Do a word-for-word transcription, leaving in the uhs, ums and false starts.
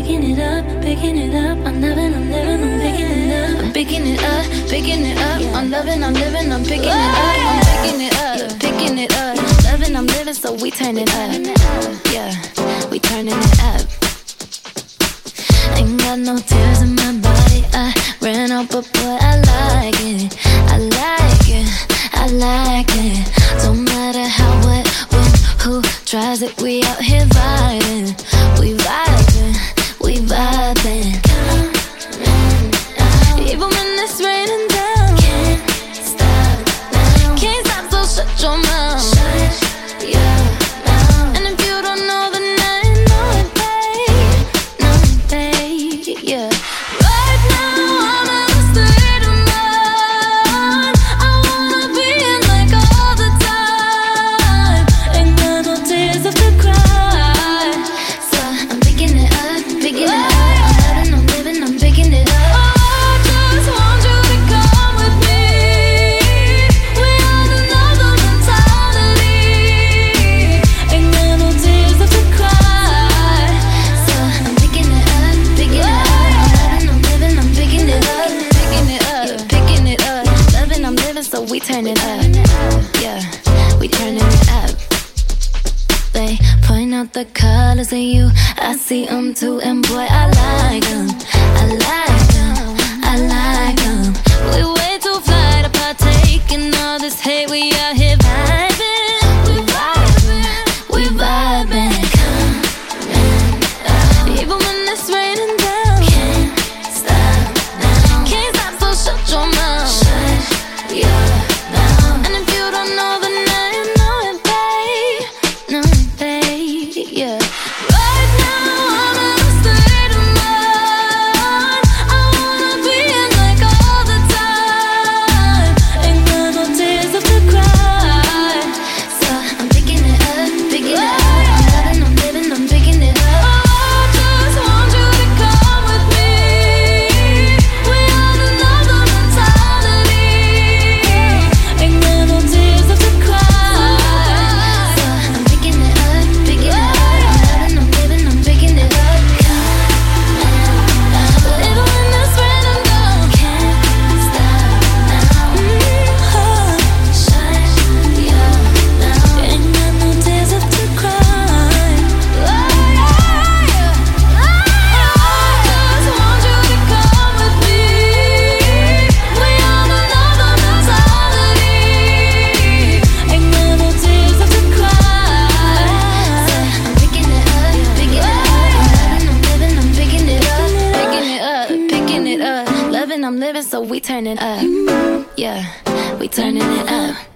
picking it up, picking it up. I'm loving, I'm living, I'm picking it up. I'm picking it up, picking it up. I'm loving, I'm living, I'm picking it up. I'm picking it up, picking it up. Loving, I'm living, so we turn it up. Yeah, we turning it up. Ain't got no tears in my body. I ran out, but boy, I like it. I like it, I like it. Don't matter how, what, when, who tries it. We out here vibing, we vibing, we vibing. Even when it's raining down, can't stop now. Can't stop, so shut your mouth. Shut your mouth. And if you don't know, then I know it, babe. Know it, babe, yeah. Right now, I'm in a state of mind. I wanna be in like all the time. Ain't got no tears left to cry. So I'm picking it up, picking it up. I'm loving, I'm living, I'm picking it up. So we turn it up, yeah, we turning it up. They point out the colors in you, I see them too, and boy, I like them, I like them, I like them. We way too fly to partake in all this hate, we out here vibing, we vibing, we vibing. Come even when it's raining down, can't stop now, can't stop, so shut your mouth. Shut your mouth. And if you don't know, then I know it, babe. Know it, babe, yeah. Right now, I'm in a state of mind. I wanna be in like all the time. Ain't got no tears left to cry. So I'm picking it up, picking it up. I'm loving, I'm living, I'm picking it up. Oh, I just want you to come with me. We are another mentality. Ain't got no tears left to cry. So I'm picking it up, picking it up. I'm loving, I'm living, I'm picking it up. Even when it's rain, I'm gone. Can't stop now. Mm-hmm. Shut your mouth. Ain't got no tears left to cry. Oh, yeah. I just want you to come with me. We on another mentality. Ain't got no tears left to cry. So I'm picking it up, picking it up. I'm loving, I'm living, I'm picking it up. Picking it up, picking it up. Loving, I'm living, so we turn it up. Yeah, we turning it up.